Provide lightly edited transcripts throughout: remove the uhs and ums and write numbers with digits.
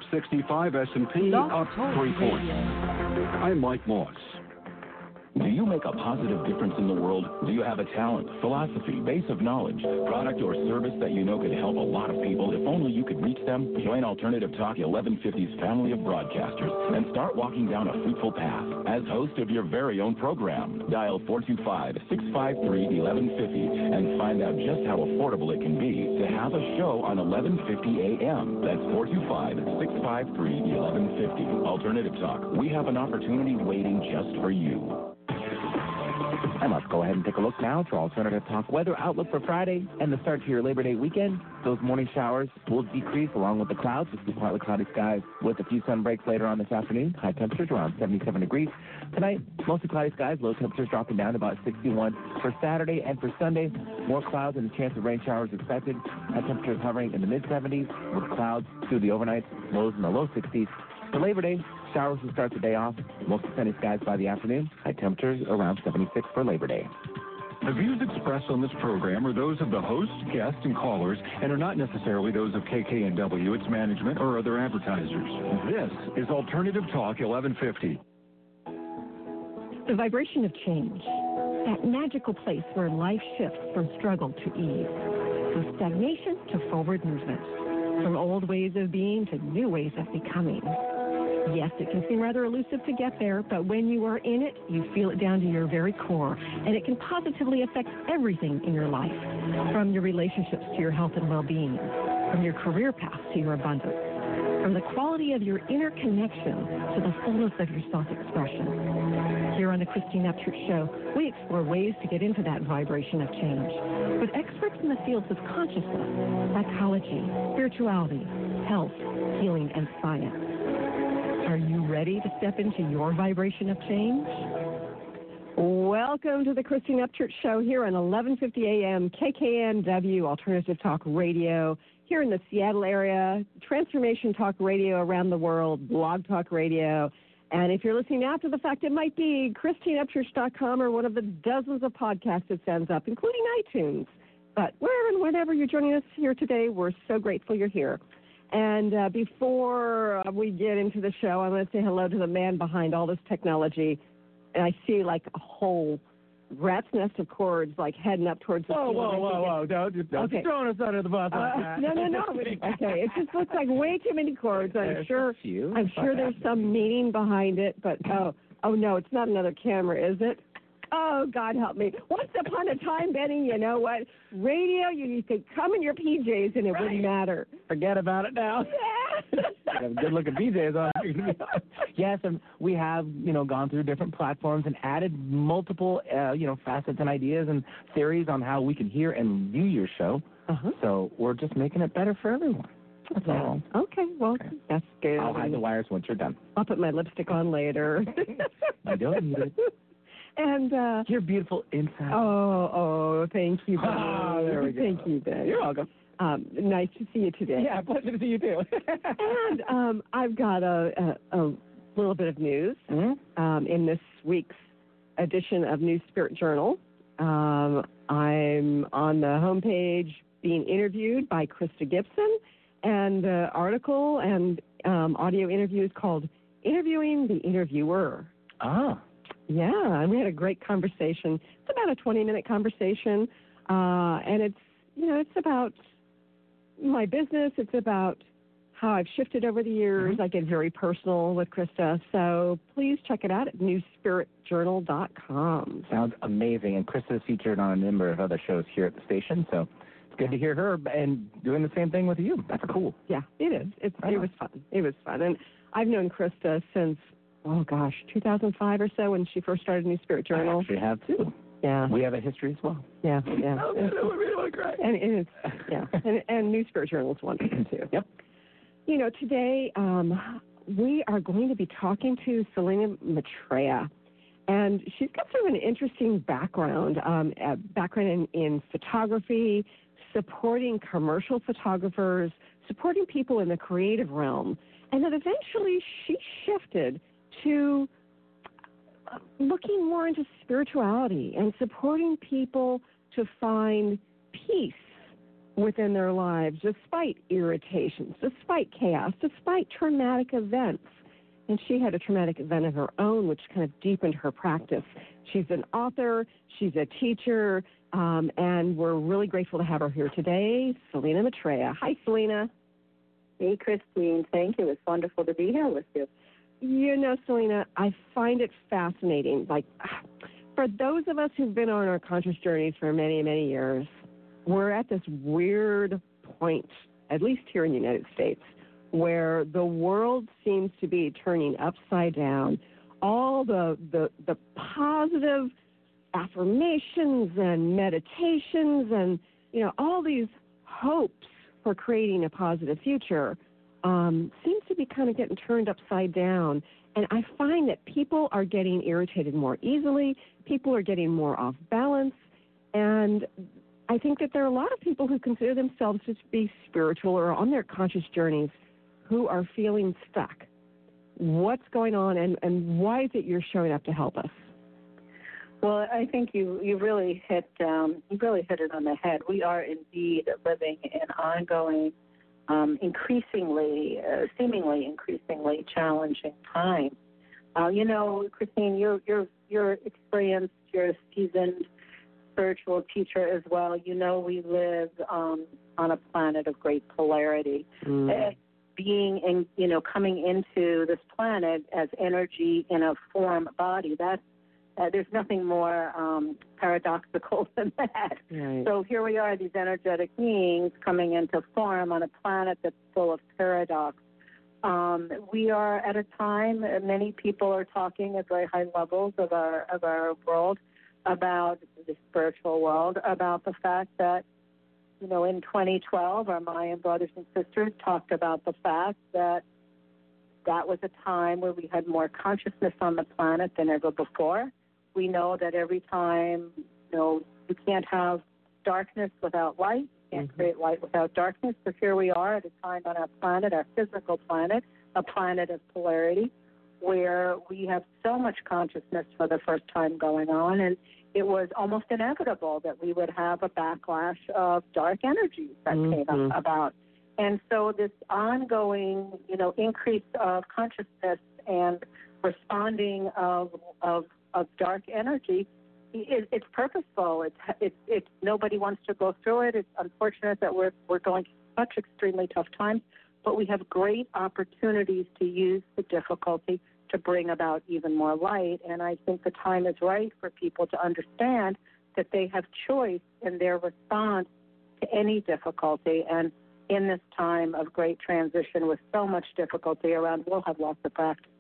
65 S&P up 3 points. I'm Mike Moss. Do you make a positive difference in the world? Do you have a talent, philosophy, base of knowledge, product or service that you know could help a lot of people? If only you could reach them. Join Alternative Talk 1150's family of broadcasters and start walking down a fruitful path. As host of your very own program, dial 425-653-1150 and find out just how affordable it can be to have a show on 1150 a.m. That's 425-653-1150. Alternative Talk. We have an opportunity waiting just for you. And let's go ahead and take a look now to Alternative Talk weather outlook for Friday and the start to your Labor Day weekend. Those morning showers will decrease along with the clouds. We'll see partly cloudy skies with a few sun breaks later on this afternoon. High temperatures around 77 degrees. Tonight, mostly cloudy skies, low temperatures dropping down to about 61 for Saturday and for Sunday. More clouds and a chance of rain showers expected. High temperatures hovering in the mid-70s with clouds through the overnight, lows in the low 60s. For Labor Day, showers will start the day off. Mostly sunny skies by the afternoon. High temperatures around 76 for Labor Day. The views expressed on this program are those of the host, guests, and callers, and are not necessarily those of KKNW, its management, or other advertisers. This is Alternative Talk 1150. The vibration of change. That magical place where life shifts from struggle to ease. From stagnation to forward movement. From old ways of being to new ways of becoming. Yes, it can seem rather elusive to get there, but when you are in it, you feel it down to your very core, and it can positively affect everything in your life, from your relationships to your health and well-being, from your career path to your abundance, from the quality of your inner connection to the fullness of your self-expression. Here on the Christine Upchurch Show, we explore ways to get into that vibration of change with experts in the fields of consciousness, psychology, spirituality, health, healing, and science. Are you ready to step into your vibration of change? Welcome to the Christine Upchurch Show here on 1150 a.m. KKNW Alternative Talk Radio here in the Seattle area, Transformation Talk Radio around the world, Blog Talk Radio. And if you're listening after the fact, it might be ChristineUpchurch.com or one of the dozens of podcasts that sends up, including iTunes. But wherever and whenever you're joining us here today, we're so grateful you're here. And before we get into the show, I want to say hello to the man behind all this technology. And I see like a whole rat's nest of cords like heading up towards the ceiling. Whoa. Don't okay. throw us under the bus like that. No. Okay, it just looks like way too many cords. I'm sure there's some meaning behind it, but oh no, it's not another camera, is it? Oh, God help me. Once upon a time, Benny, you know what? Radio, you could come in your PJs and it wouldn't matter. Forget about it now. Yeah. Have good-looking PJs on. Yes, and we have, gone through different platforms and added multiple, facets and ideas and theories on how we can hear and view your show. Uh-huh. So we're just making it better for everyone. That's all. Okay, that's good. I'll hide the wires once you're done. I'll put my lipstick on later. I don't need it. And you're beautiful inside. Oh, thank you, Ben. Oh, there we go. Thank you, Ben. You're welcome. Nice to see you today. Yeah, pleasure to see you too. And I've got a little bit of news in this week's edition of New Spirit Journal. I'm on the homepage being interviewed by Krista Gibson, and the article and audio interview is called "Interviewing the Interviewer." Ah. Yeah, and we had a great conversation. It's about a 20-minute conversation, and it's about my business. It's about how I've shifted over the years. Mm-hmm. I get very personal with Krista, so please check it out at newspiritjournal.com. Sounds amazing, and Krista is featured on a number of other shows here at the station, so it's good to hear her and doing the same thing with you. That's cool. Yeah, it is. It was fun. It was fun, and I've known Krista since 2005 or so when she first started New Spirit Journal. I actually have too. Yeah. We have a history as well. Yeah. Oh, man, I really want to cry. And it's, and New Spirit Journal is wonderful too. Yep. Today we are going to be talking to Selena Maitreya, and she's got sort of an interesting background, in photography, supporting commercial photographers, supporting people in the creative realm, and then eventually she shifted to looking more into spirituality and supporting people to find peace within their lives, despite irritations, despite chaos, despite traumatic events. And she had a traumatic event of her own, which kind of deepened her practice. She's an author, she's a teacher, and we're really grateful to have her here today, Selena Maitreya. Hi, Selena. Hey, Christine. Thank you. It's wonderful to be here with you. You know, Selena, I find it fascinating. Like, for those of us who've been on our conscious journeys for many, many years, we're at this weird point, at least here in the United States, where the world seems to be turning upside down. All the positive affirmations and meditations and, you know, all these hopes for creating a positive future seems to be kind of getting turned upside down. And I find that people are getting irritated more easily. People are getting more off balance. And I think that there are a lot of people who consider themselves to be spiritual or on their conscious journeys who are feeling stuck. What's going on, and why is it you're showing up to help us? Well, I think you really hit it on the head. We are indeed living in ongoing, seemingly increasingly challenging times. You know, Christine, you're experienced, you're a seasoned spiritual teacher as well. You know, we live on a planet of great polarity. Being in, you know, coming into this planet as energy in a form body, that's there's nothing more paradoxical than that. Right. So here we are, these energetic beings coming into form on a planet that's full of paradox. We are at a time, many people are talking at very high levels of our world about the spiritual world, about the fact that, you know, in 2012, our Mayan brothers and sisters talked about the fact that that was a time where we had more consciousness on the planet than ever before. We know that every time, you know, you can't have darkness without light, you can't create light without darkness. So here we are at a time on our planet, our physical planet, a planet of polarity, where we have so much consciousness for the first time going on, and it was almost inevitable that we would have a backlash of dark energies that came about. And so this ongoing, you know, increase of consciousness and responding of dark energy, it's purposeful. It's nobody wants to go through it. It's unfortunate that we're going through such extremely tough times, but we have great opportunities to use the difficulty to bring about even more light. And I think the time is right for people to understand that they have choice in their response to any difficulty. And in this time of great transition with so much difficulty around, we'll have lots of practice.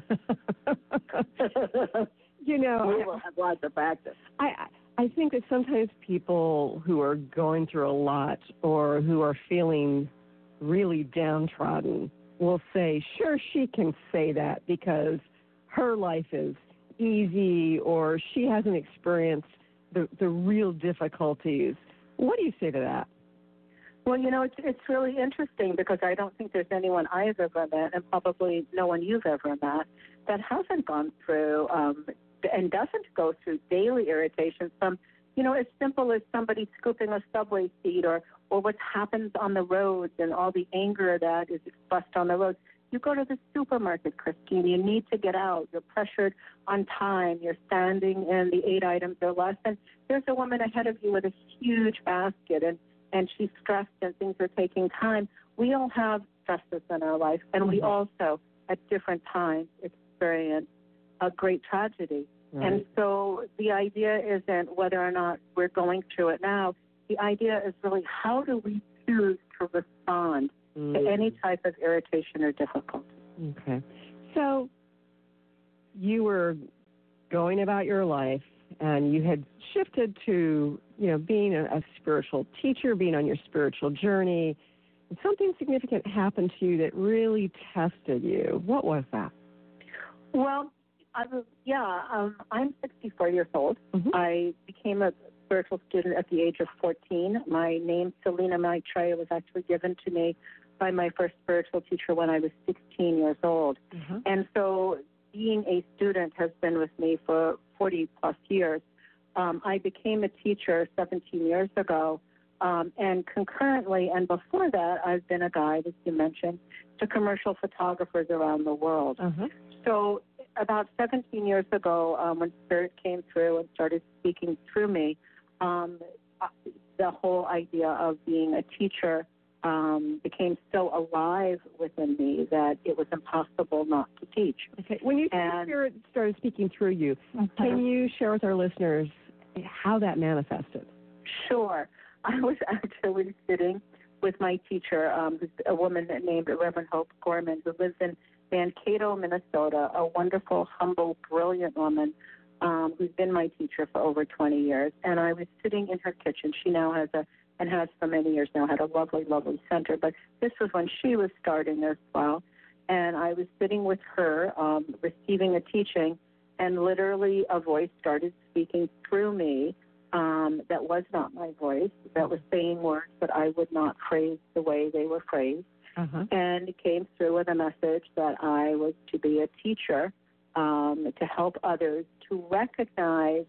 You know, we will have lots of practice. I think that sometimes people who are going through a lot or who are feeling really downtrodden will say, sure, she can say that because her life is easy or she hasn't experienced the real difficulties. What do you say to that? Well, you know, it's really interesting because I don't think there's anyone I've ever met, and probably no one you've ever met, that hasn't gone through and doesn't go through daily irritations from, you know, as simple as somebody scooping a subway seat or what happens on the roads and all the anger that is expressed on the roads. You go to the supermarket, Christine, you need to get out. You're pressured on time. You're standing in the 8 items or less, and there's a woman ahead of you with a huge basket, and she's stressed and things are taking time. We all have stresses in our life, and we also, at different times, experience a great tragedy. Right. And so the idea isn't whether or not we're going through it now. The idea is really how do we choose to respond to any type of irritation or difficulty. Okay. So you were going about your life, and you had shifted to, you know, being a spiritual teacher, being on your spiritual journey. And something significant happened to you that really tested you. What was that? Well, I'm 64 years old. I became a spiritual student at the age of 14. My name, Selena Maitreya, was actually given to me by my first spiritual teacher when I was 16 years old. And so being a student has been with me for 40-plus years. I became a teacher 17 years ago And concurrently, and before that, I've been a guide, as you mentioned, to commercial photographers around the world. So about 17 years ago, when Spirit came through and started speaking through me, the whole idea of being a teacher became so alive within me that it was impossible not to teach. Okay. When you Spirit started speaking through you, can you share with our listeners how that manifested? Sure. I was actually sitting with my teacher, a woman named Reverend Hope Gorman, who lives in Mankato, Minnesota, a wonderful, humble, brilliant woman who's been my teacher for over 20 years. And I was sitting in her kitchen. She now has and has for many years now, had a lovely, lovely center. But this was when she was starting as well. And I was sitting with her, receiving a teaching, and literally a voice started speaking through me that was not my voice, that was saying words that I would not phrase the way they were phrased. And it came through with a message that I was to be a teacher, to help others to recognize,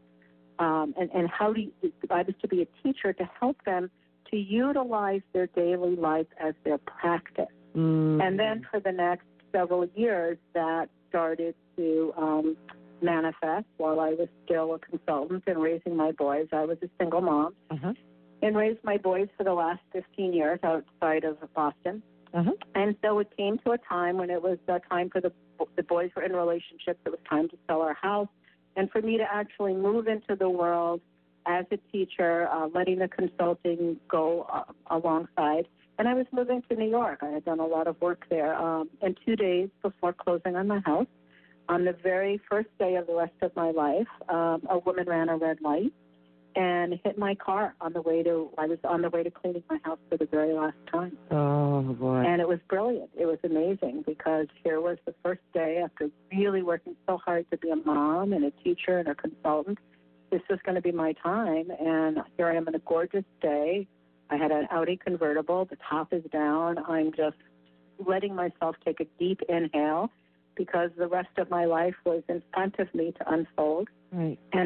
and how I was to be a teacher to help them to utilize their daily life as their practice. And then for the next several years, that started to manifest while I was still a consultant and raising my boys. I was a single mom and raised my boys for the last 15 years outside of Boston. And so it came to a time when it was time for the boys were in relationships. It was time to sell our house. And for me to actually move into the world as a teacher, letting the consulting go alongside. And I was moving to New York. I had done a lot of work there. And 2 days before closing on my house, on the very first day of the rest of my life, a woman ran a red light and hit my car I was on the way to cleaning my house for the very last time. Oh, boy. And it was brilliant. It was amazing because here was the first day after really working so hard to be a mom and a teacher and a consultant. This was going to be my time, and here I am on a gorgeous day. I had an Audi convertible. The top is down. I'm just letting myself take a deep inhale because the rest of my life was in front of me to unfold. Right. And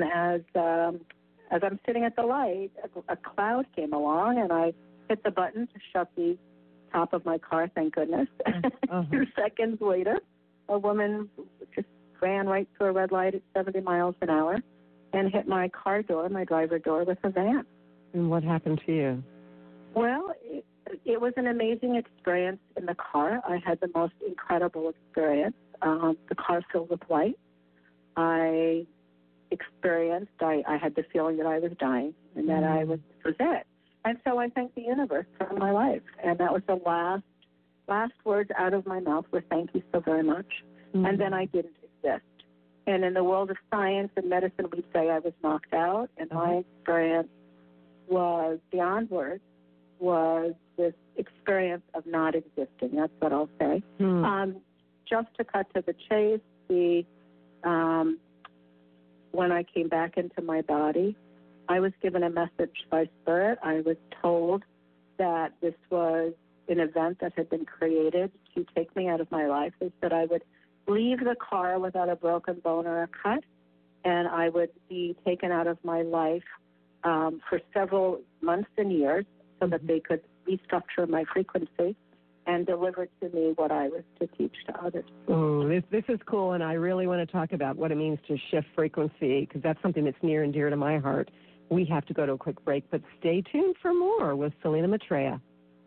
as I'm sitting at the light, a cloud came along, and I hit the button to shut the top of my car, thank goodness. 2 seconds later, a woman just ran right through a red light at 70 miles an hour and hit my car door, my driver door, with a van. And what happened to you? Well, it was an amazing experience in the car. I had the most incredible experience. The car filled with light. I had the feeling that I was dying and that this was it. And so I thanked the universe for my life. And that was the last words out of my mouth were, thank you so very much. And then I didn't exist. And in the world of science and medicine, we'd say I was knocked out. And my experience was beyond words, was this experience of not existing. That's what I'll say. Just to cut to the chase, when I came back into my body, I was given a message by Spirit. I was told that this was an event that had been created to take me out of my life. They said I would leave the car without a broken bone or a cut, and I would be taken out of my life for several months and years so that they could restructure my frequency and deliver to me what I was to teach to others. Oh, this is cool, and I really want to talk about what it means to shift frequency, because that's something that's near and dear to my heart. We have to go to a quick break, but stay tuned for more with Selena Maitreya.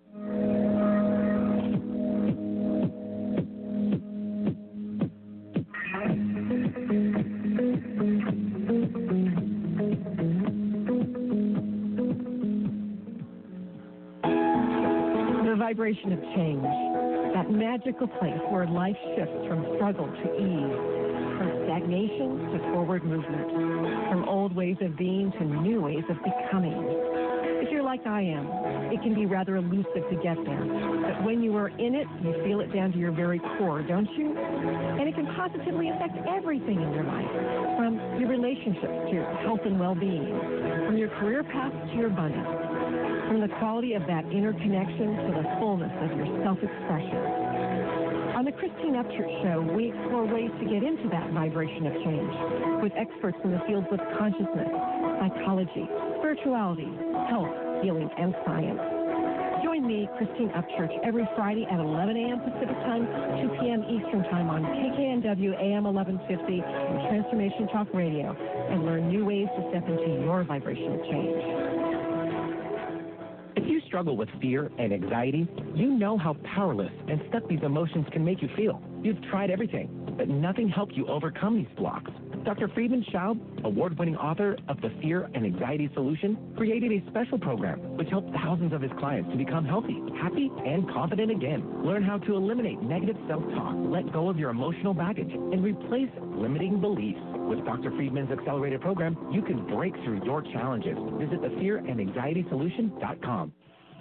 Vibration of change, that magical place where life shifts from struggle to ease, from stagnation to forward movement, from old ways of being to new ways of becoming. If you're like I am, it can be rather elusive to get there, but when you are in it, you feel it down to your very core, don't you? And it can positively affect everything in your life, from your relationships to your health and well-being, from your career path to your abundance, from the quality of that inner connection to the fullness of your self-expression. On the Christine Upchurch Show, we explore ways to get into that vibration of change with experts in the fields of consciousness, psychology, spirituality, health, healing, and science. Join me, Christine Upchurch, every Friday at 11 a.m. Pacific Time, 2 p.m. Eastern Time on KKNW AM 1150 and Transformation Talk Radio, and learn new ways to step into your vibrational change. If you struggle with fear and anxiety, you know how powerless and stuck these emotions can make you feel. You've tried everything, but nothing helped you overcome these blocks. Dr. Friedman Schaub, award-winning author of The Fear and Anxiety Solution, created a special program which helped thousands of his clients to become healthy, happy, and confident again. Learn how to eliminate negative self-talk, let go of your emotional baggage, and replace limiting beliefs. With Dr. Friedman's accelerated program, you can break through your challenges. Visit thefearandanxietysolution.com.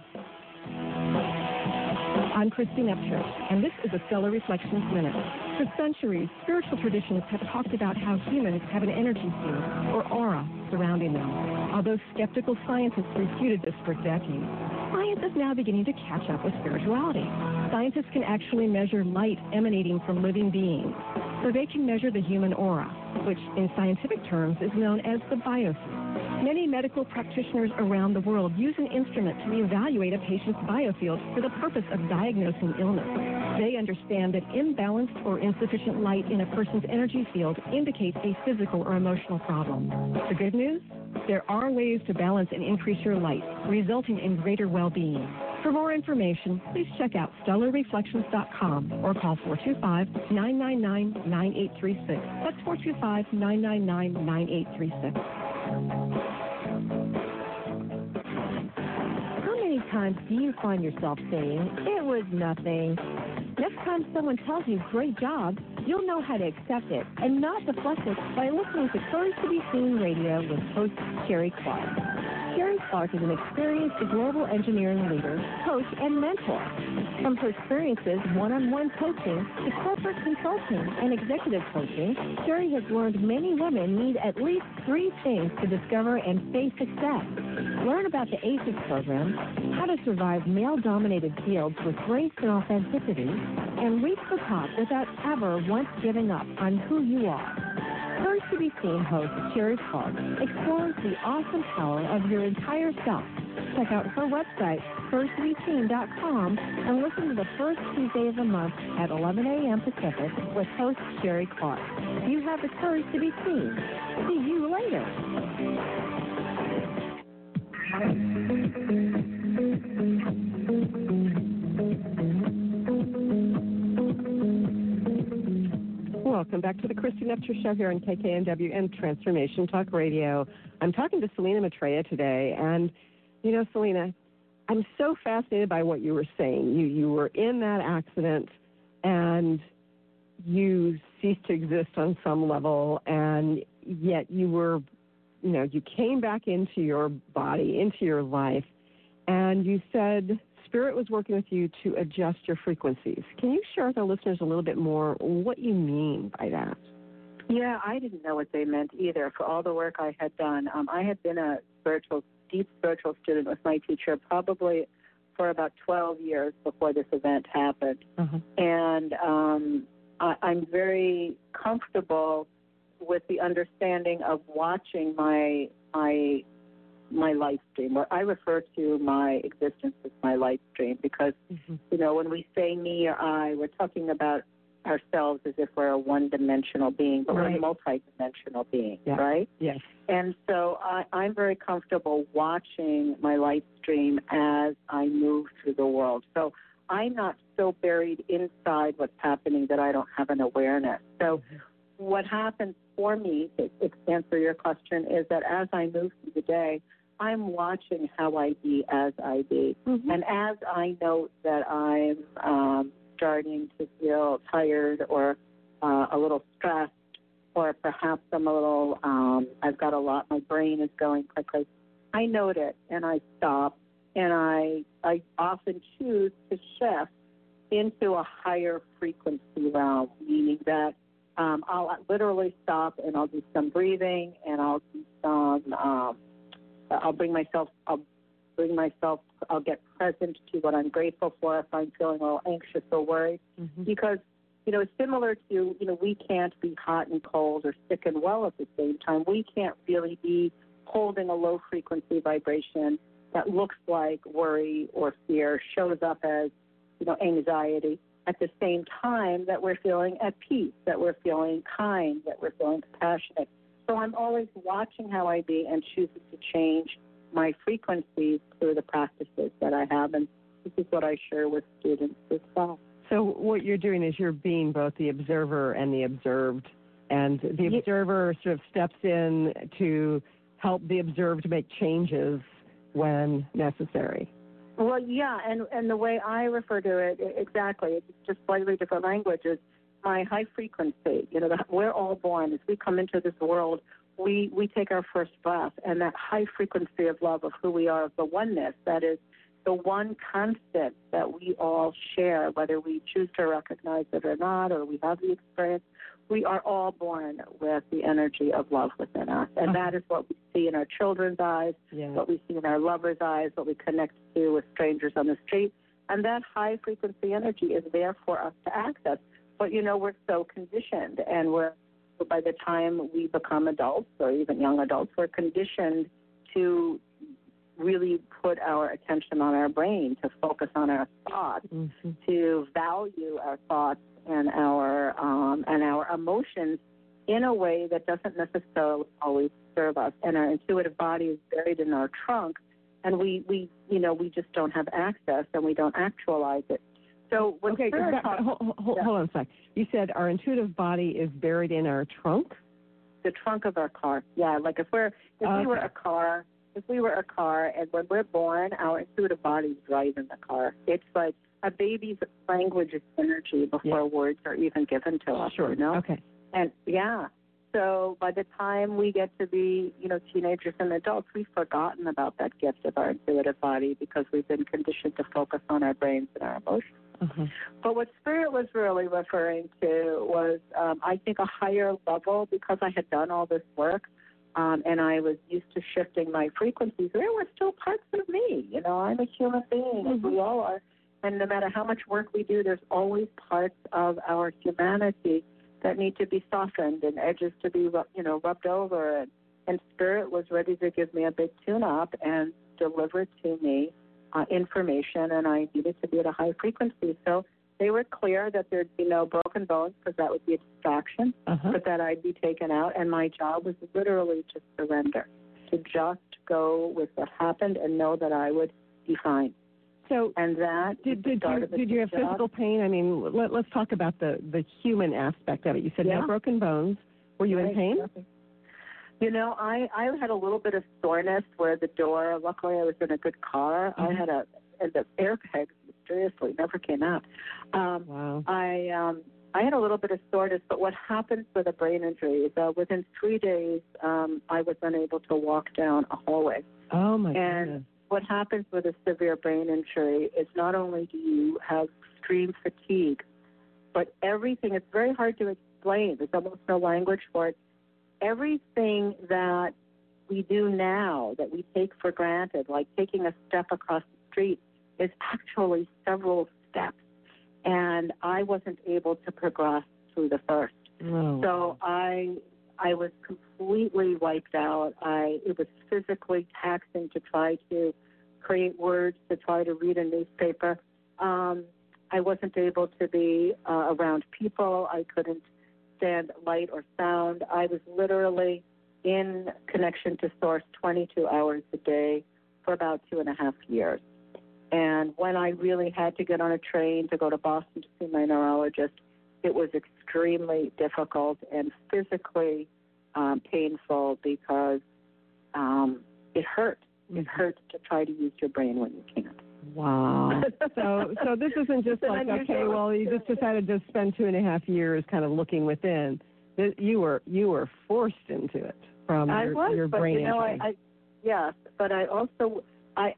I'm Christine Upchurch, and this is a Stellar Reflections Minute. For centuries, spiritual traditions have talked about how humans have an energy field, or aura, surrounding them. Although skeptical scientists refuted this for decades, science is now beginning to catch up with spirituality. Scientists can actually measure light emanating from living beings, so they can measure the human aura, which in scientific terms is known as the biosphere. Many medical practitioners around the world use an instrument to evaluate a patient's biofield for the purpose of diagnosing illness. They understand that imbalanced or insufficient light in a person's energy field indicates a physical or emotional problem. The good news? There are ways to balance and increase your light, resulting in greater well-being. For more information, please check out stellarreflections.com or call 425-999-9836. That's 425-999-9836. How many times do you find yourself saying, it was nothing? Next time someone tells you, great job, you'll know how to accept it and not deflect it by listening to Courage to Be Seen Radio with host Sherry Clark. Sherry Clark is an experienced global engineering leader, coach, and mentor. From her experiences one-on-one coaching to corporate consulting and executive coaching, Sherry has learned many women need at least 3 things to discover and face success. Learn about the ACES program, how to survive male-dominated fields with grace and authenticity, and reach the top without ever once giving up on who you are. Courage to Be Seen host Sherry Clark explores the awesome power of your entire self. Check out her website, CourageToBeSeen.com, and listen to the first Tuesday of the month at 11 a.m. Pacific with host Sherry Clark. You have the courage to be seen. See you later. Welcome back to the Christine Upchurch Show here on KKNW and Transformation Talk Radio. I'm talking to Selena Maitreya today, and, you know, Selena, I'm so fascinated by what you were saying. You were in that accident, and you ceased to exist on some level, and yet you were, you know, you came back into your body, into your life, and you said Spirit was working with you to adjust your frequencies. Can you share with our listeners a little bit more what you mean by that? Yeah, I didn't know what they meant either for all the work I had done. I had been a deep spiritual student with my teacher probably for about 12 years before this event happened. And I'm very comfortable with the understanding of watching my life stream. Where I refer to my existence as my life stream because, you know, when we say me or I, we're talking about ourselves as if we're a one-dimensional being, but we're a multi-dimensional being, right? Yes. And so I'm very comfortable watching my life stream as I move through the world. So I'm not so buried inside what's happening that I don't have an awareness. So what happens for me, to answer your question, is that as I move through the day, I'm watching how I be as I be. And as I note that I'm starting to feel tired or a little stressed, or perhaps I'm a little, I've got a lot, my brain is going quickly, I note it and I stop, and I often choose to shift into a higher frequency realm, meaning that I'll literally stop and I'll do some breathing, and I'll do some, I'll get present to what I'm grateful for if I'm feeling a little anxious or worried. Because, you know, it's similar to, you know, we can't be hot and cold or sick and well at the same time. We can't really be holding a low frequency vibration that looks like worry or fear shows up as, anxiety, at the same time that we're feeling at peace, that we're feeling kind, that we're feeling compassionate. So I'm always watching how I be and choosing to change my frequencies through the practices that I have, and this is what I share with students as well. So what you're doing is you're being both the observer and the observed, and the observer sort of steps in to help the observed make changes when necessary. Well, yeah, and the way I refer to it, exactly, it's just slightly different language, is my high frequency. We're all born, as we come into this world, we take our first breath, and that high frequency of love of who we are, of the oneness, that is the one constant that we all share, whether we choose to recognize it or not, or we have the experience, we are all born with the energy of love within us. And that is what we see in our children's eyes, what we see in our lovers' eyes, what we connect to with strangers on the street. And that high frequency energy is there for us to access. But, we're so conditioned, and by the time we become adults or even young adults, we're conditioned to really put our attention on our brain, to focus on our thoughts, to value our thoughts and our emotions in a way that doesn't necessarily always serve us. And our intuitive body is buried in our trunk, and we just don't have access, and we don't actualize it. So when hold on a sec. You said our intuitive body is buried in our trunk? The trunk of our car. Yeah, like if we were a car. If we were a car, and when we're born, our intuitive body is driving the car. It's like a baby's language is energy before words are even given to us. Sure. Okay. And so by the time we get to be, teenagers and adults, we've forgotten about that gift of our intuitive body because we've been conditioned to focus on our brains and our emotions. But what Spirit was really referring to was, I think, a higher level, because I had done all this work. And I was used to shifting my frequencies. There were still parts of me. I'm a human being, as we all are. And no matter how much work we do, there's always parts of our humanity that need to be softened and edges to be, rubbed over. And Spirit was ready to give me a big tune-up and deliver to me information, and I needed to be at a high frequency. So they were clear that there'd be no broken bones, because that would be a distraction, but that I'd be taken out. And my job was literally to surrender, to just go with what happened and know that I would be fine. So, and that did you have physical pain? I mean, let's talk about the human aspect of it. You said no broken bones. Were you in pain? I had a little bit of soreness where the door. Luckily, I was in a good car. I had the airbags mysteriously never came out. Wow. I had a little bit of soreness, but what happens with a brain injury is within 3 days, I was unable to walk down a hallway. Oh my goodness. And what happens with a severe brain injury is not only do you have extreme fatigue, but everything, it's very hard to explain. There's almost no language for it. Everything that we do now that we take for granted, like taking a step across the street, is actually several steps. And I wasn't able to progress through the first. Oh. So I was completely wiped out. It was physically taxing to try to create words, to try to read a newspaper. I wasn't able to be around people. I couldn't stand light or sound. I was literally in connection to Source 22 hours a day for about 2.5 years. And when I really had to get on a train to go to Boston to see my neurologist, it was extremely difficult and physically painful because it hurt. It hurts to try to use your brain when you can't. Wow. So this isn't just like, okay, well, you just decided to spend 2.5 years kind of looking within. You were forced into it from your brain injury. Yes, but I also I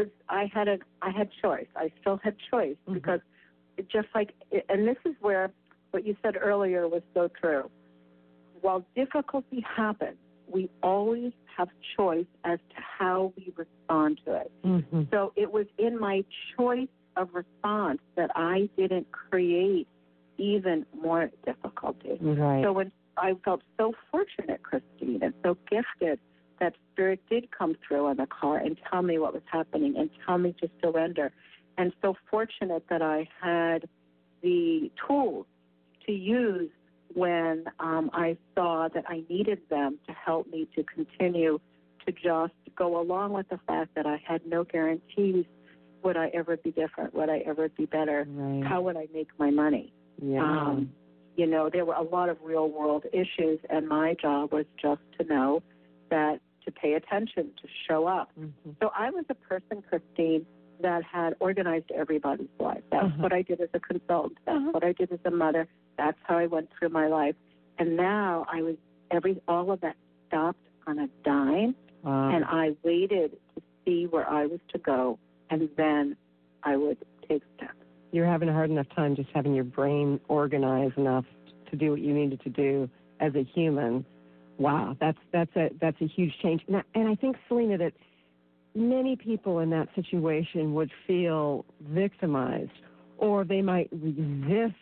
had choice. I still had choice because it just like, and this is where what you said earlier was so true. While difficulty happens, we always have choice as to how we respond to it. So it was in my choice of response that I didn't create even more difficulty. Right. So when I felt so fortunate, Christine, and so gifted that Spirit did come through in the car and tell me what was happening and tell me to surrender. And so fortunate that I had the tools to use when I saw that I needed them to help me to continue to just go along with the fact that I had no guarantees. Would I ever be different? Would I ever be better? Right. How would I make my money? Yeah. You know, there were a lot of real-world issues, and my job was just to know that to pay attention, to show up. Mm-hmm. So I was a person, Christine, that had organized everybody's life. That's what I did as a consultant. That's what I did as a mother. That's how I went through my life. And now all of that stopped on a dime, and I waited to see where I was to go, and then I would take steps. You're having a hard enough time just having your brain organized enough to do what you needed to do as a human. Wow, that's a huge change. And I think, Selena, that many people in that situation would feel victimized, or they might resist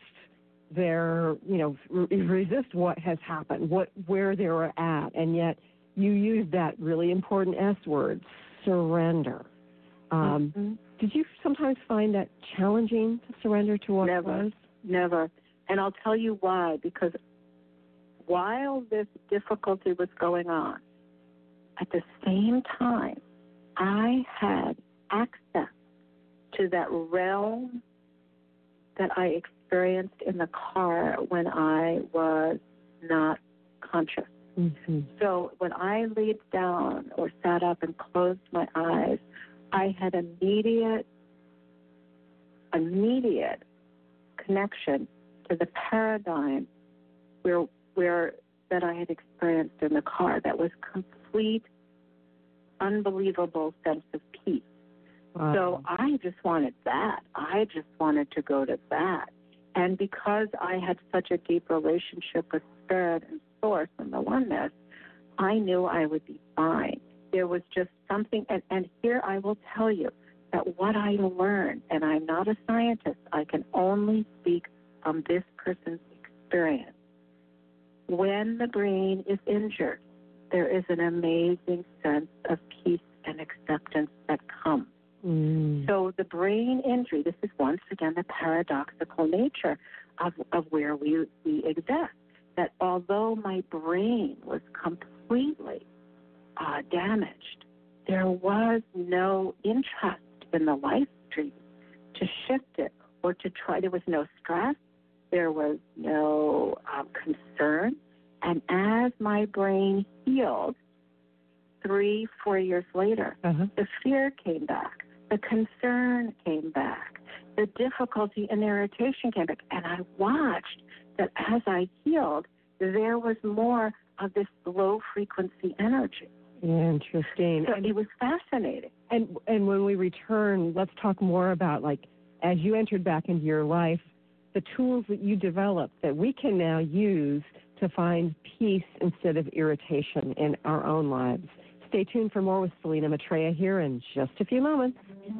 resist what has happened, where they were at, and yet you used that really important S word, surrender. Did you sometimes find that challenging to surrender to what was? Never. And I'll tell you why. Because while this difficulty was going on, at the same time, I had access to that realm that I experienced in the car when I was not conscious. Mm-hmm. So when I laid down or sat up and closed my eyes, I had immediate connection to the paradigm where that I had experienced in the car. That was complete, unbelievable sense of peace. Wow. So I just wanted that. I just wanted to go to that. And because I had such a deep relationship with Spirit and Source and the oneness, I knew I would be fine. There was just something, and here I will tell you that what I learned, and I'm not a scientist, I can only speak from this person's experience. When the brain is injured, there is an amazing sense of peace and acceptance that comes. So the brain injury, this is once again the paradoxical nature of where we exist, that although my brain was completely damaged, there was no interest in the life stream to shift it or to try. There was no stress. There was no concern. And as my brain healed, 3-4 years later, the fear came back. The concern came back. The difficulty and irritation came back. And I watched that as I healed, there was more of this low-frequency energy. Interesting. So it was fascinating. And when we return, let's talk more about, like, as you entered back into your life, the tools that you developed that we can now use to find peace instead of irritation in our own lives. Stay tuned for more with Selena Maitreya here in just a few moments.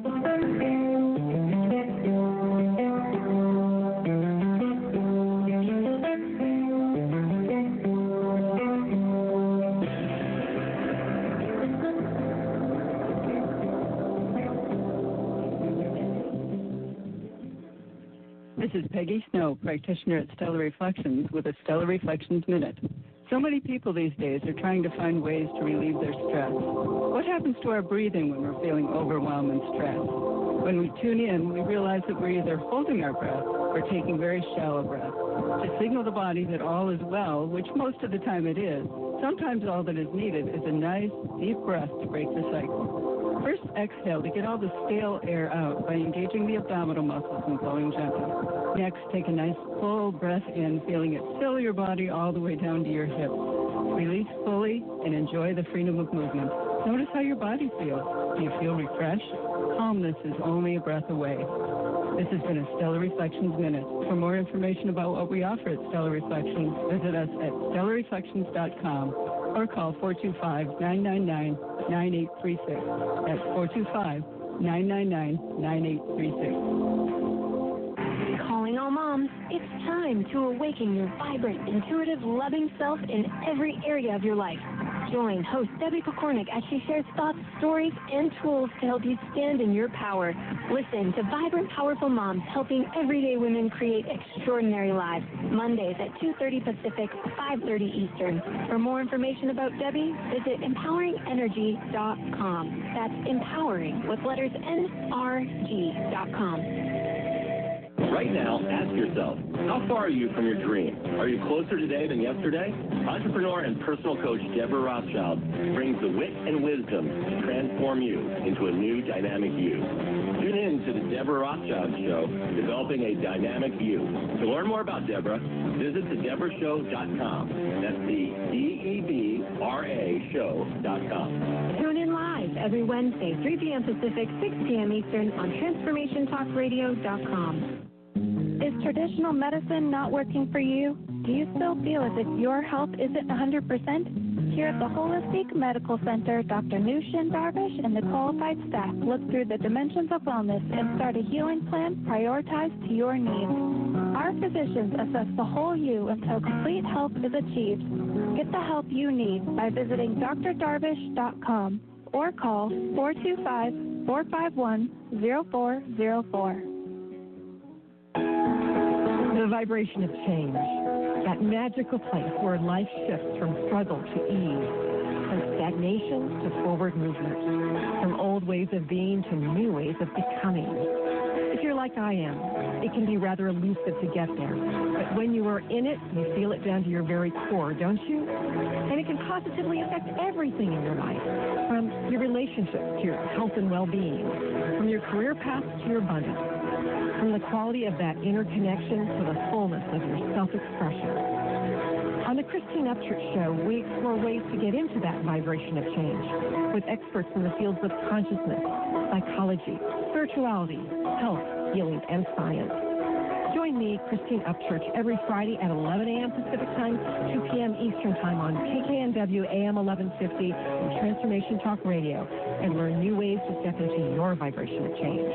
This is Peggy Snow, practitioner at Stellar Reflections, with a Stellar Reflections Minute. So many people these days are trying to find ways to relieve their stress. What happens to our breathing when we're feeling overwhelmed and stressed? When we tune in, we realize that we're either holding our breath or taking very shallow breaths to signal the body that all is well, which most of the time it is. Sometimes all that is needed is a nice, deep breath to break the cycle. First, exhale to get all the stale air out by engaging the abdominal muscles and blowing gently. Next, take a nice full breath in, feeling it fill your body all the way down to your hips. Release fully and enjoy the freedom of movement. Notice how your body feels. Do you feel refreshed? Calmness is only a breath away. This has been a Stellar Reflections Minute. For more information about what we offer at Stellar Reflections, visit us at stellarreflections.com or call 425-999-9836. That's 425-999-9836. Calling all moms, it's time to awaken your vibrant, intuitive, loving self in every area of your life. Join host Debbie Pokornik as she shares thoughts, stories, and tools to help you stand in your power. Listen to Vibrant, Powerful Moms helping everyday women create extraordinary lives. Mondays at 2:30 Pacific, 5:30 Eastern. For more information about Debbie, visit empoweringenergy.com. That's empowering with letters NRG.com. Right now, ask yourself, how far are you from your dream? Are you closer today than yesterday? Entrepreneur and personal coach Deborah Rothschild brings the wit and wisdom to transform you into a new dynamic you. Tune in to the Deborah Rothschild Show, Developing a Dynamic You. To learn more about Deborah, visit thedeborahshow.com. That's the DEBRA show.com. Tune in live every Wednesday, 3 p.m. Pacific, 6 p.m. Eastern on TransformationTalkRadio.com. Is traditional medicine not working for you? Do you still feel as if your health isn't 100%? Here at the Holistic Medical Center, Dr. Nushin Darvish and the qualified staff look through the dimensions of wellness and start a healing plan prioritized to your needs. Our physicians assess the whole you until complete health is achieved. Get the help you need by visiting drdarvish.com or call 425-451-0404. The vibration of change, that magical place where life shifts from struggle to ease, from stagnation to forward movement, from old ways of being to new ways of becoming. If you're like I am, it can be rather elusive to get there. But when you are in it, you feel it down to your very core, don't you? And it can positively affect everything in your life, from your relationships to your health and well-being, from your career path to your abundance, from the quality of that inner connection to the fullness of your self-expression. On the Christine Upchurch Show, we explore ways to get into that vibration of change with experts in the fields of consciousness, psychology, spirituality, health, healing, and science. Join me, Christine Upchurch, every Friday at 11 a.m. Pacific Time, 2 p.m. Eastern Time on KKNW AM 1150 and Transformation Talk Radio, and learn new ways to step into your vibration of change.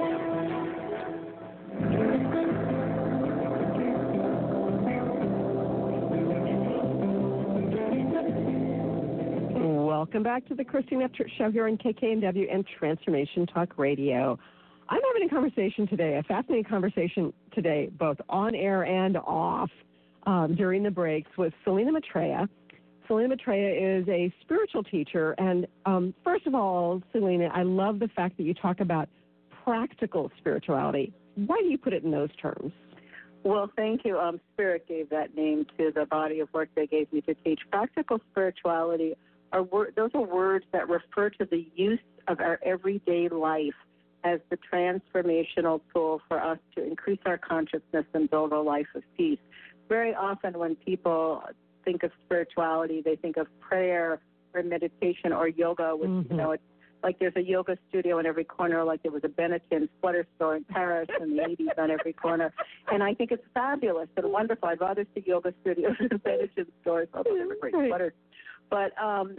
Welcome back to the Christine Upchurch Show here on KKNW and Transformation Talk Radio. I'm having a conversation today, a fascinating conversation today, both on air and off during the breaks with Selena Maitreya. Selena Maitreya is a spiritual teacher. And first of all, Selena, I love the fact that you talk about practical spirituality. Why do you put it in those terms? Well, thank you. Spirit gave that name to the body of work they gave me to teach. Practical spirituality, those are words that refer to the use of our everyday life as the transformational tool for us to increase our consciousness and build a life of peace. Very often when people think of spirituality, they think of prayer or meditation or yoga, which, you know, it's like there's a yoga studio in every corner, like there was a Benetton sweater store in Paris in the 80s on every corner. And I think it's fabulous and wonderful. I'd rather see yoga studios than Benetton stores, although they're great sweaters. But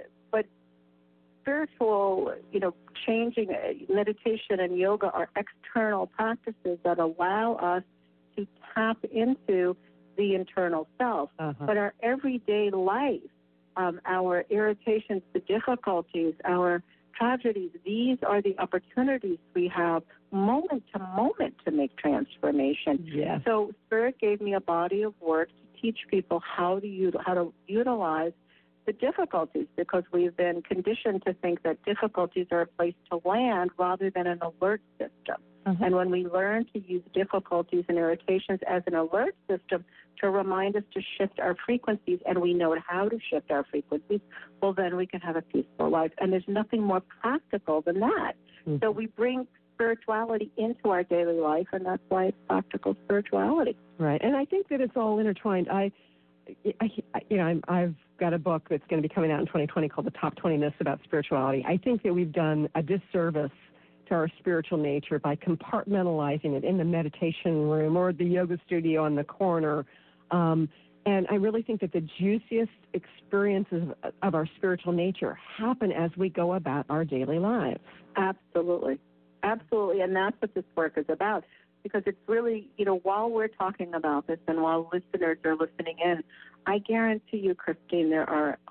spiritual, changing meditation and yoga are external practices that allow us to tap into the internal self. But our everyday life, our irritations, the difficulties, our tragedies, these are the opportunities we have moment to moment to make transformation. Yes. So Spirit gave me a body of work to teach people how to utilize the difficulties, because we've been conditioned to think that difficulties are a place to land rather than an alert system. And when we learn to use difficulties and irritations as an alert system to remind us to shift our frequencies, and we know how to shift our frequencies, well, then we can have a peaceful life. And there's nothing more practical than that. So we bring spirituality into our daily life, and that's why it's practical spirituality. Right. And I think that it's all intertwined. I've got a book that's going to be coming out in 2020 called The Top 20 Myths About Spirituality. I think that we've done a disservice to our spiritual nature by compartmentalizing it in the meditation room or the yoga studio on the corner. And I really think that the juiciest experiences of our spiritual nature happen as we go about our daily lives. Absolutely. Absolutely. And that's what this work is about. Because it's really, while we're talking about this and while listeners are listening in, I guarantee you, Christine, there are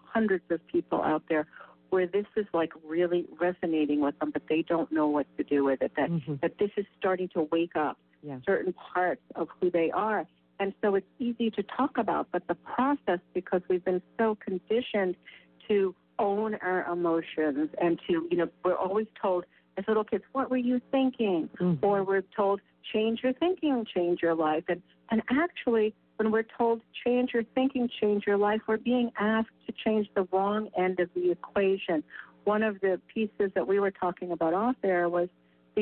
hundreds of people out there where this is like really resonating with them, but they don't know what to do with it, that this is starting to wake up certain parts of who they are. And so it's easy to talk about, but the process, because we've been so conditioned to own our emotions and to, we're always told as little kids, what were you thinking? Or we're told, change your thinking, change your life. And actually, when we're told change your thinking, change your life, we're being asked to change the wrong end of the equation. One of the pieces that we were talking about off there was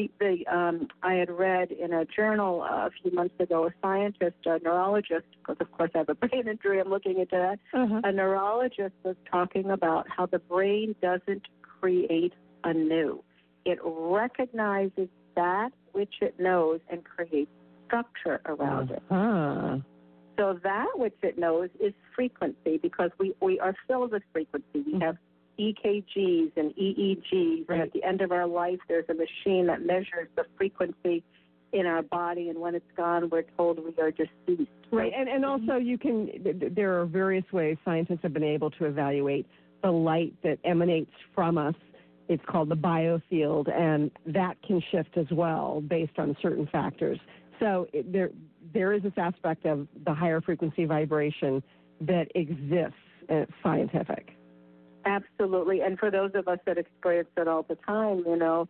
I had read in a journal a few months ago, a scientist, a neurologist, because of course I have a brain injury, I'm looking into that. A neurologist was talking about how the brain doesn't create anew. It recognizes that which it knows and creates structure around it. So that which it knows is frequency, because we are filled with frequency. We have EKGs and EEGs, and at the end of our life, there's a machine that measures the frequency in our body, and when it's gone, we're told we are deceased. Right, and also there are various ways scientists have been able to evaluate the light that emanates from us. It's called the biofield, and that can shift as well based on certain factors. So there is this aspect of the higher frequency vibration that exists, scientific. Absolutely. And for those of us that experience it all the time,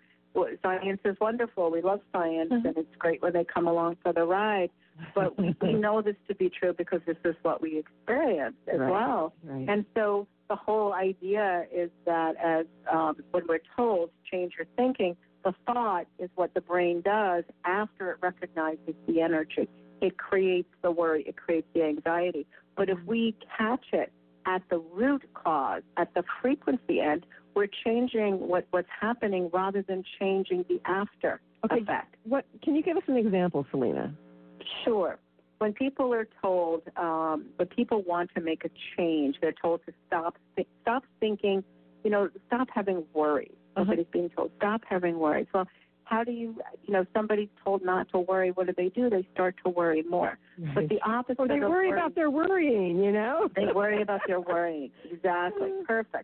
science is wonderful. We love science, and it's great when they come along for the ride. But we know this to be true because this is what we experience as well. Right. And so the whole idea is that as when we're told change your thinking, the thought is what the brain does after it recognizes the energy. It creates the worry. It creates the anxiety. But if we catch it at the root cause, at the frequency end, we're changing what's happening rather than changing the after effect. Can you give us an example, Selena? Sure. When people are told, when people want to make a change, they're told to stop thinking, stop having worries. Somebody's being told, stop having worries. Well, how do you, somebody's told not to worry, what do? They start to worry more. Right. But the opposite Or they worry about their worrying, They worry about their worrying. Exactly. Perfect.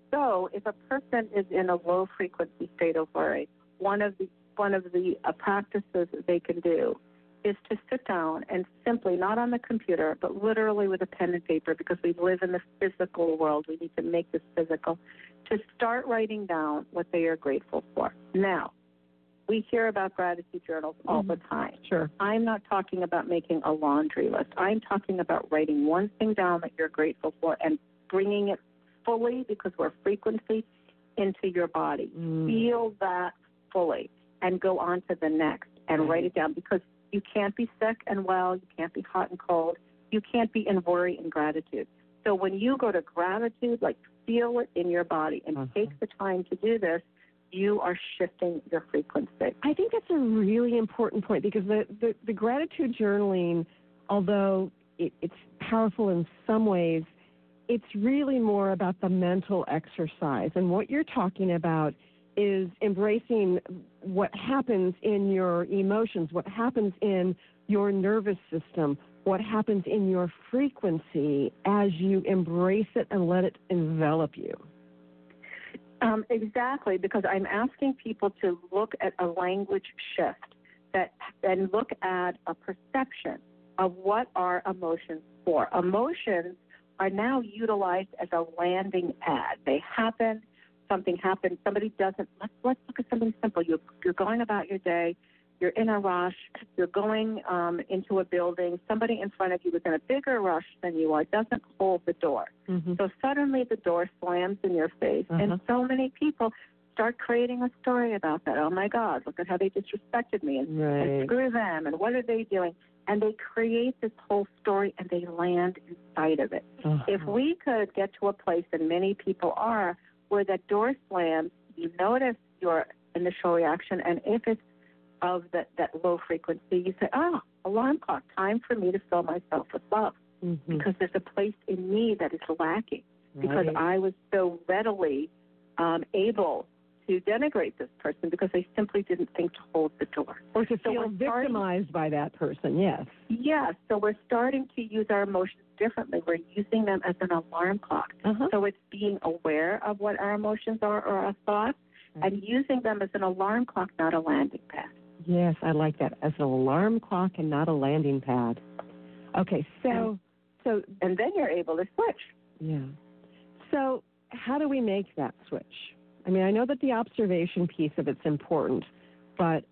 So if a person is in a low frequency state of worry, one of the practices that they can do is to sit down and simply, not on the computer, but literally with a pen and paper, because we live in the physical world. We need to make this physical, to start writing down what they are grateful for. Now, we hear about gratitude journals all the time. Sure. I'm not talking about making a laundry list. I'm talking about writing one thing down that you're grateful for and bringing it fully, because we're frequency, into your body. Feel that fully and go on to the next and write it down, because you can't be sick and well. You can't be hot and cold. You can't be in worry and gratitude. So when you go to gratitude, feel it in your body and take the time to do this, you are shifting your frequency. I think that's a really important point, because the gratitude journaling, although it's powerful in some ways, it's really more about the mental exercise. And what you're talking about is embracing what happens in your emotions, what happens in your nervous system, what happens in your frequency as you embrace it and let it envelop you. Exactly, because I'm asking people to look at a language shift and look at a perception of what are emotions for. Emotions are now utilized as a landing pad. They happen, something happens, somebody doesn't. Let's look at something simple. You're going about your day. You're in a rush. You're going into a building. Somebody in front of you is in a bigger rush than you are, doesn't hold the door. So suddenly the door slams in your face, and so many people start creating a story about that. Oh, my God, look at how they disrespected me, and screw them, and what are they doing? And they create this whole story, and they land inside of it. If we could get to a place, and many people are, where that door slams, you notice your initial reaction, and if it's of that low frequency, you say, alarm clock, time for me to fill myself with love, because there's a place in me that is lacking, because I was so readily able to denigrate this person because they simply didn't think to hold the door. Or to feel victimized by that person, yes. Yes, so we're starting to use our emotions differently. We're using them as an alarm clock. So it's being aware of what our emotions are or our thoughts and using them as an alarm clock, not a landing pad. Yes, I like that, as an alarm clock and not a landing pad. Okay, so and then you're able to switch. Yeah. So how do we make that switch? I mean, I know that the observation piece of it's important, but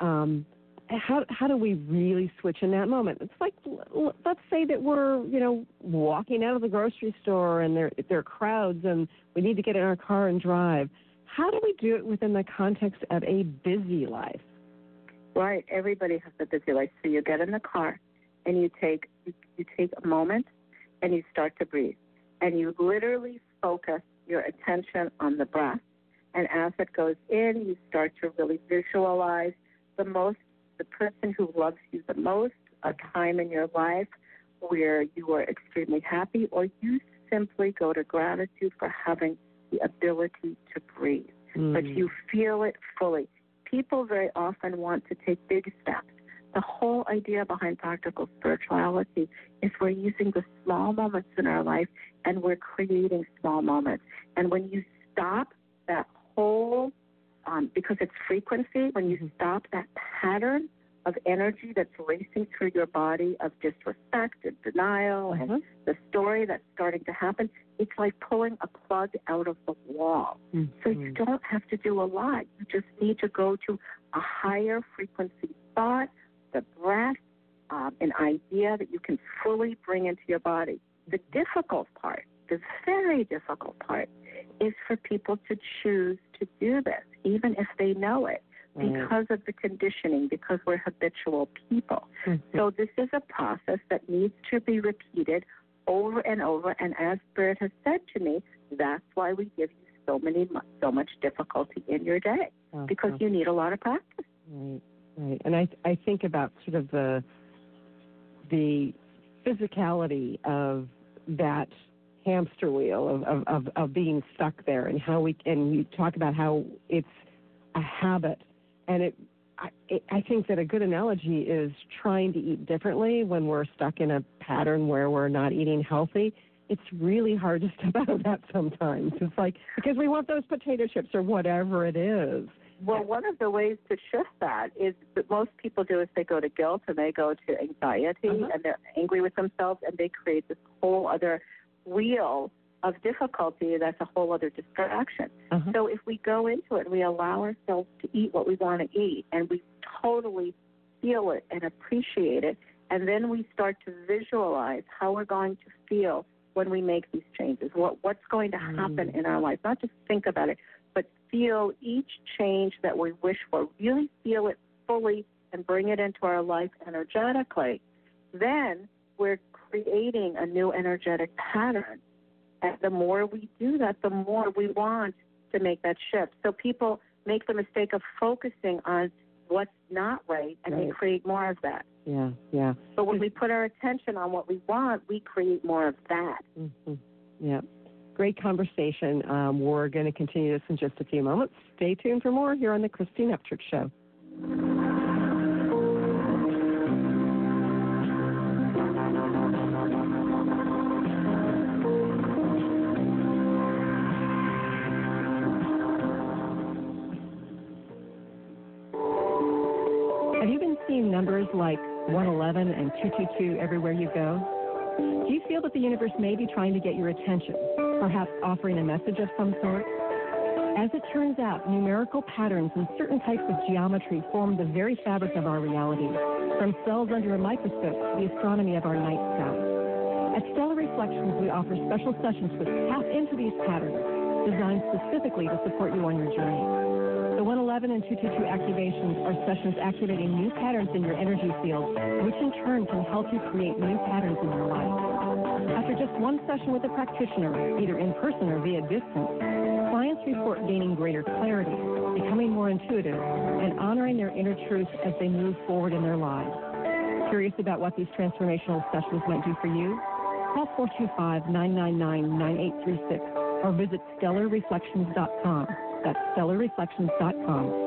how do we really switch in that moment? It's like, let's say that we're, walking out of the grocery store and there are crowds and we need to get in our car and drive. How do we do it within the context of a busy life? Right. Everybody has a busy life. So you get in the car and you take a moment and you start to breathe. And you literally focus your attention on the breath. And as it goes in, you start to really visualize the person who loves you the most, a time in your life where you are extremely happy, or you simply go to gratitude for having the ability to breathe. But you feel it fully. People very often want to take big steps. The whole idea behind practical spirituality is we're using the small moments in our life and we're creating small moments. And when you stop that whole, because it's frequency, when you stop that pattern of energy that's racing through your body of disrespect and denial and the story that's starting to happen, it's like pulling a plug out of the wall. So you don't have to do a lot. You just need to go to a higher frequency thought, the breath, an idea that you can fully bring into your body. The difficult part, the very difficult part, is for people to choose to do this, even if they know it, because of the conditioning, because we're habitual people. So this is a process that needs to be repeated over and over, and as Spirit has said to me, that's why we give you so much difficulty in your day, because you need a lot of practice. Right. And I think about sort of the physicality of that hamster wheel of being stuck there, and you talk about how it's a habit, and I think that a good analogy is trying to eat differently when we're stuck in a pattern where we're not eating healthy. It's really hard to step out of that sometimes. It's like, because we want those potato chips or whatever it is. Well, one of the ways to shift that is that most people do is they go to guilt and they go to anxiety and they're angry with themselves and they create this whole other wheel of difficulty that's a whole other distraction. So if we go into it and we allow ourselves to eat what we want to eat and we totally feel it and appreciate it, and then we start to visualize how we're going to feel when we make these changes, what's going to happen in our life, not just think about it, but feel each change that we wish for, really feel it fully and bring it into our life energetically, then we're creating a new energetic pattern. And the more we do that, the more we want to make that shift. So people make the mistake of focusing on what's not right, and they create more of that. Yeah. But when we put our attention on what we want, we create more of that. Yeah. Great conversation. We're going to continue this in just a few moments. Stay tuned for more here on the Christine Upchurch Show. Have you been seeing numbers like 111 and 222 everywhere you go? Do you feel that the universe may be trying to get your attention, perhaps offering a message of some sort? As it turns out, numerical patterns and certain types of geometry form the very fabric of our reality, from cells under a microscope to the astronomy of our night sky. At Stellar Reflections, we offer special sessions which tap into these patterns, designed specifically to support you on your journey. The 111 and 222 activations are sessions activating new patterns in your energy field, which in turn can help you create new patterns in your life. After just one session with a practitioner, either in person or via distance, clients report gaining greater clarity, becoming more intuitive, and honoring their inner truth as they move forward in their lives. Curious about what these transformational sessions might do for you? Call 425-999-9836 or visit stellarreflections.com. That's stellarreflections.com.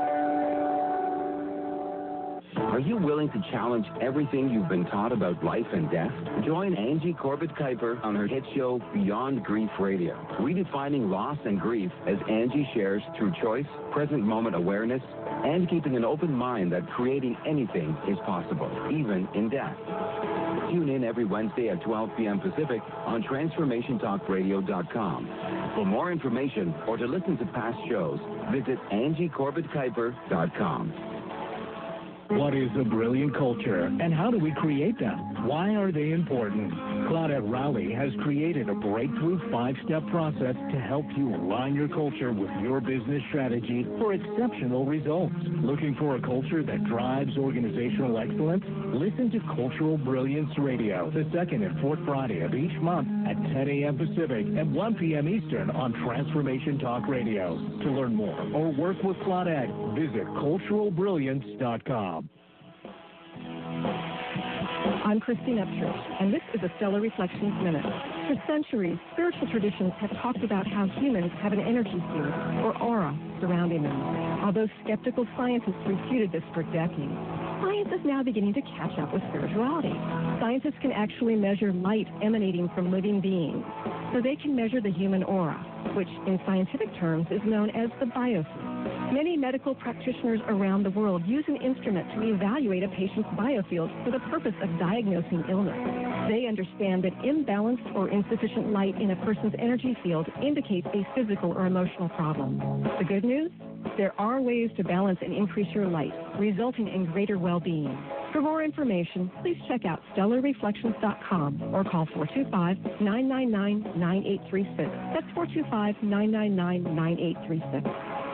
Are you willing to challenge everything you've been taught about life and death? Join Angie Corbett Kuiper on her hit show Beyond Grief Radio, redefining loss and grief as Angie shares through choice, present moment awareness, and keeping an open mind that creating anything is possible, even in death. Tune in every Wednesday at 12 p.m. Pacific on TransformationTalkRadio.com. For more information or to listen to past shows, visit AngieCorbettKuiper.com. What is a brilliant culture, and how do we create them? Why are they important? Claudette Rowley has created a breakthrough 5-step process to help you align your culture with your business strategy for exceptional results. Looking for a culture that drives organizational excellence? Listen to Cultural Brilliance Radio, the second and fourth Friday of each month at 10 a.m. Pacific and 1 p.m. Eastern on Transformation Talk Radio. To learn more or work with Claudette, visit culturalbrilliance.com. I'm Christine Upchurch, and this is a Stellar Reflections Minute. For centuries, spiritual traditions have talked about how humans have an energy field, or aura, surrounding them. Although skeptical scientists refuted this for decades, science is now beginning to catch up with spirituality. Scientists can actually measure light emanating from living beings, so they can measure the human aura, which in scientific terms is known as the biofield. Many medical practitioners around the world use an instrument to evaluate a patient's biofield for the purpose of diagnosing illness. They understand that imbalanced or insufficient light in a person's energy field indicates a physical or emotional problem. The good news? There are ways to balance and increase your light, resulting in greater well-being. For more information, please check out stellarreflections.com or call 425-999-9836. That's 425-999-9836.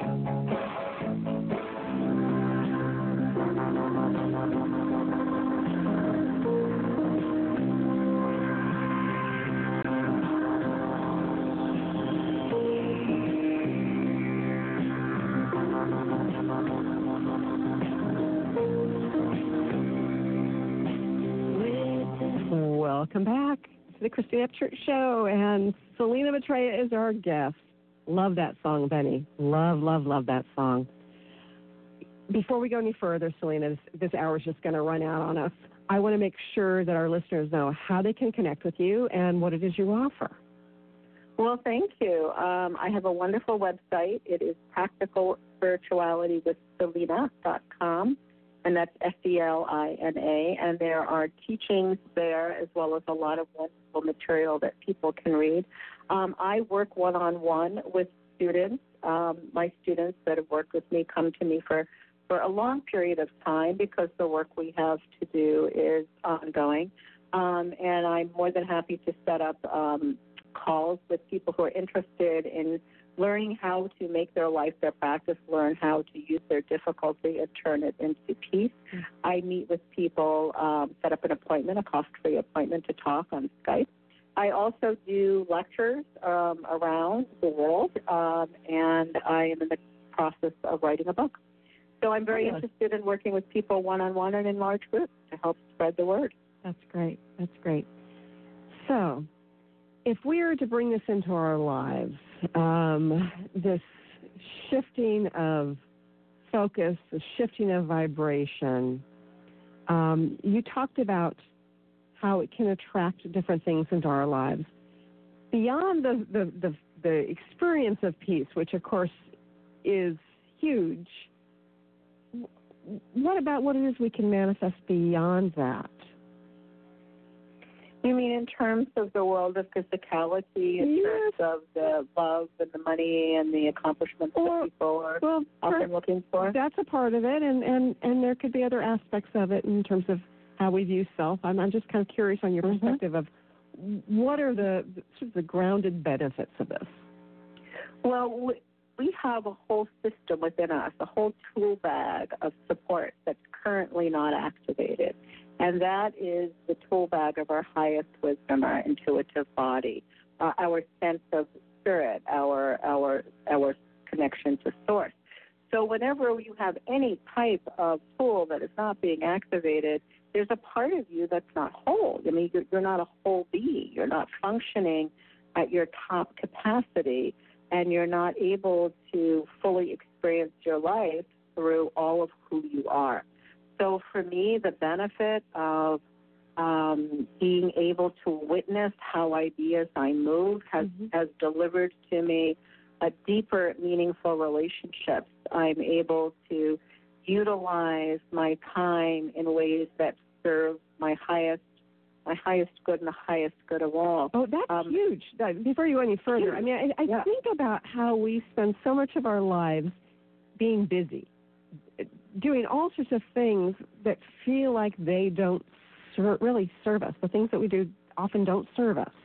Welcome back to the Christine Upchurch Show, and Selena Maitreya is our guest. Love that song, Benny. Love, love, love that song. Before we go any further, Selena, this hour is just going to run out on us. I want to make sure that our listeners know how they can connect with you and what it is you offer. Well, thank you. I have a wonderful website. It is practicalspiritualitywithselena.com, and that's SELINA, and there are teachings there as well as a lot of wonderful material that people can read. I work one-on-one with students. My students that have worked with me come to me for a long period of time because the work we have to do is ongoing. And I'm more than happy to set up calls with people who are interested in learning how to make their life their practice, learn how to use their difficulty and turn it into peace. Mm-hmm. I meet with people, set up an appointment, a cost-free appointment to talk on Skype. I also do lectures around the world, and I am in the process of writing a book. So I'm very interested in working with people one-on-one and in large groups to help spread the word. That's great. That's great. So if we are to bring this into our lives, this shifting of focus, the shifting of vibration, you talked about how it can attract different things into our lives. Beyond the experience of peace, which of course is huge, what about what it is we can manifest beyond that? You mean in terms of the world of physicality, in terms of the love and the money and the accomplishments that people are often looking for? That's a part of it, and there could be other aspects of it in terms of how we view self. I'm just kind of curious on your perspective of what are the sort of the grounded benefits of this? Well, we have a whole system within us, a whole tool bag of support that's currently not activated. And that is the tool bag of our highest wisdom, our intuitive body, our sense of spirit, our connection to source. So whenever you have any type of tool that is not being activated, there's a part of you that's not whole. I mean, you're not a whole being. You're not functioning at your top capacity. and you're not able to fully experience your life through all of who you are. So for me, the benefit of being able to witness how ideas I move has delivered to me a deeper, meaningful relationships. I'm able to utilize my time in ways that serve my highest good and the highest good of all. Oh, that's huge. Before you go any further, I mean, I think about how we spend so much of our lives being busy, doing all sorts of things that feel like they don't really serve us. The things that we do often don't serve us.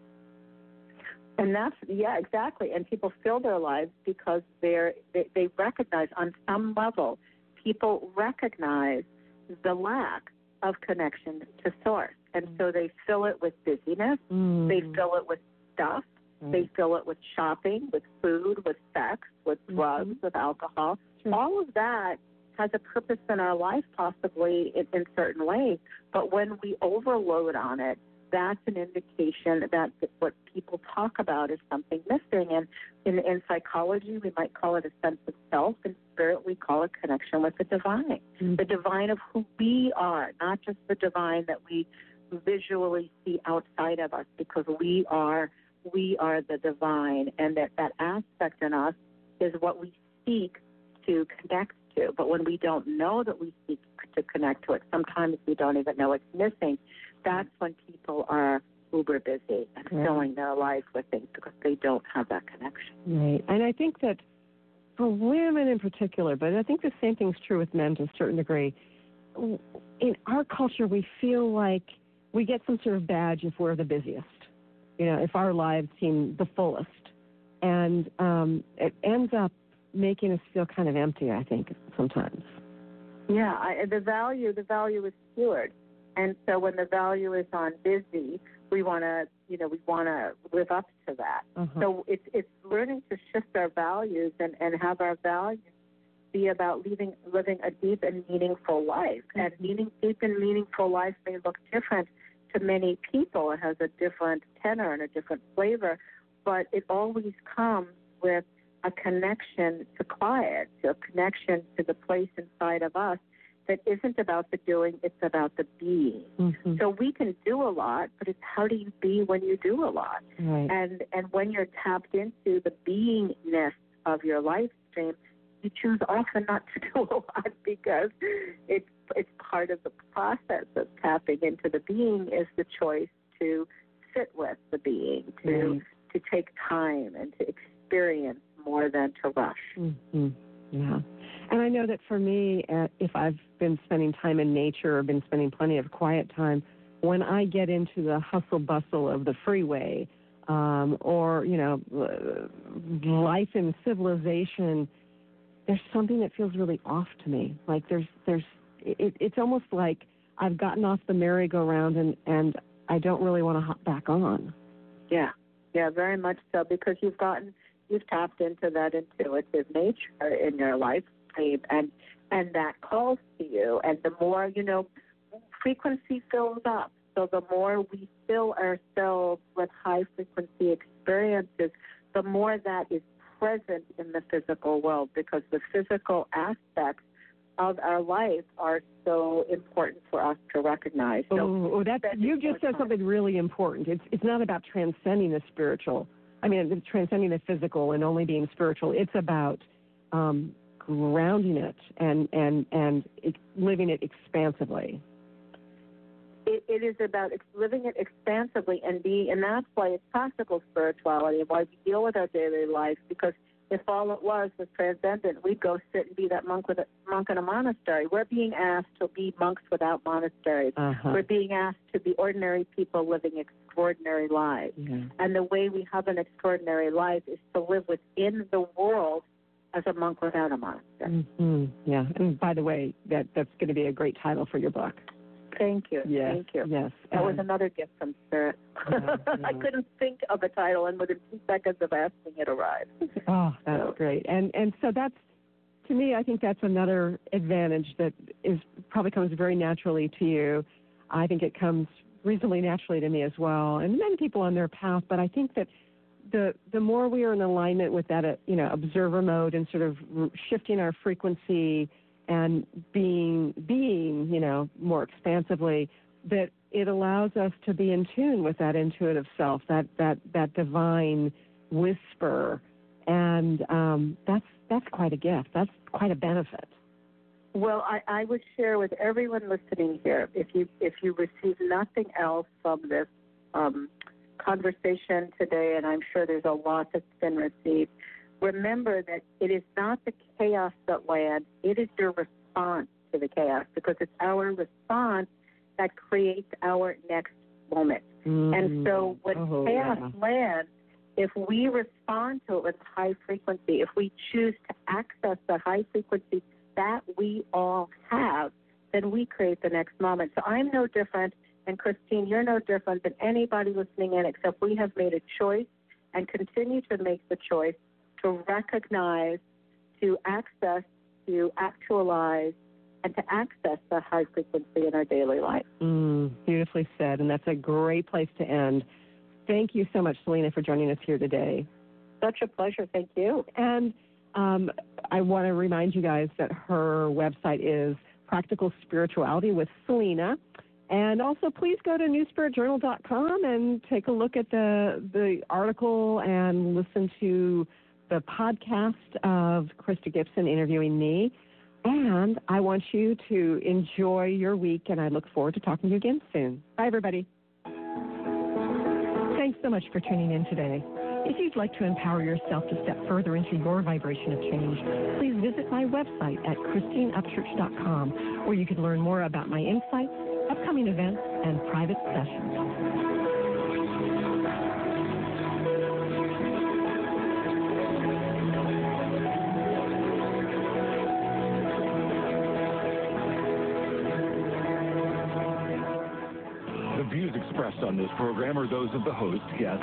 And that's, exactly. And people fill their lives because they recognize on some level, people recognize the lack of connection to source. And so they fill it with busyness. They fill it with stuff. They fill it with shopping, with food, with sex, with drugs, with alcohol. All of that has a purpose in our life, possibly in certain ways. But when we overload on it, that's an indication that what people talk about is something missing. And in psychology, we might call it a sense of self. In spirit, we call it connection with the divine, the divine of who we are, not just the divine that we visually see outside of us, because we are the divine, and that aspect in us is what we seek to connect to. But when we don't know that we seek to connect to it, sometimes we don't even know it's missing. That's when people are uber busy and filling their life with things because they don't have that connection. Right. And I think that for women in particular, but I think the same thing's true with men to a certain degree, in our culture we feel like we get some sort of badge if we're the busiest, if our lives seem the fullest. And it ends up making us feel kind of empty, I think, sometimes. Yeah, the value is skewed. And so when the value is on busy, we want to live up to that. So it's learning to shift our values and have our values be about living a deep and meaningful life. And deep and meaningful life may look different to many people. It has a different tenor and a different flavor, but it always comes with a connection to quiet, to a connection to the place inside of us that isn't about the doing, it's about the being. So we can do a lot, but it's how do you be when you do a lot? Right. And when you're tapped into the beingness of your life stream, you choose often not to do a lot because it's part of the process of tapping into the being is the choice to sit with the being, to take time and to experience more than to rush. Yeah. And I know that for me, if I've been spending time in nature or been spending plenty of quiet time, when I get into the hustle bustle of the freeway or, life in civilization, there's something that feels really off to me. Like it's almost like I've gotten off the merry-go-round and I don't really want to hop back on. Yeah, very much so, because you've tapped into that intuitive nature in your life stream, and that calls to you. And the more, frequency fills up. So the more we fill ourselves with high-frequency experiences, the more that is present in the physical world, because the physical aspects of our life are so important for us to recognize. So you just said something really important. It's not about transcending the spiritual. Transcending the physical and only being spiritual. It's about grounding it and living it expansively. It is about living it expansively and that's why it's practical spirituality and why we deal with our daily life, because if all it was transcendent, we'd go sit and be that monk in a monastery. We're being asked to be monks without monasteries. We're being asked to be ordinary people living extraordinary lives. And the way we have an extraordinary life is to live within the world as a monk without a monastery. Yeah, and by the way, that's going to be a great title for your book. Thank you. Yes. Thank you. Yes. That was another gift from Spirit. I couldn't think of a title, and within 2 seconds of asking, it arrived. Oh, that's great. And so that's, to me, I think that's another advantage that probably comes very naturally to you. I think it comes reasonably naturally to me as well, and many people on their path. But I think that the more we are in alignment with that, observer mode and sort of shifting our frequency and being, more expansively, that it allows us to be in tune with that intuitive self, that divine whisper, and that's quite a gift. That's quite a benefit. Well, I would share with everyone listening here, if you receive nothing else from this conversation today, and I'm sure there's a lot that's been received, remember that it is not the chaos that lands, it is your response to the chaos, because it's our response that creates our next moment. Mm-hmm. And so when chaos lands, if we respond to it with high frequency, if we choose to access the high frequency that we all have, then we create the next moment. So I'm no different, and Christine, you're no different than anybody listening in, except we have made a choice and continue to make the choice to recognize, to access, to actualize, and to access the high frequency in our daily life. Beautifully said, and that's a great place to end. Thank you so much, Selena, for joining us here today. Such a pleasure. Thank you. And I want to remind you guys that her website is Practical Spirituality with Selena. And also, please go to newspiritjournal.com and take a look at the article and listen to the podcast of Krista Gibson interviewing me. And I want you to enjoy your week, and I look forward to talking to you again soon. Bye, everybody. Thanks so much for tuning in today. If you'd like to empower yourself to step further into your vibration of change, please visit my website at ChristineUpchurch.com, where you can learn more about my insights, upcoming events, and private sessions. The views expressed on this program are those of the host, guests,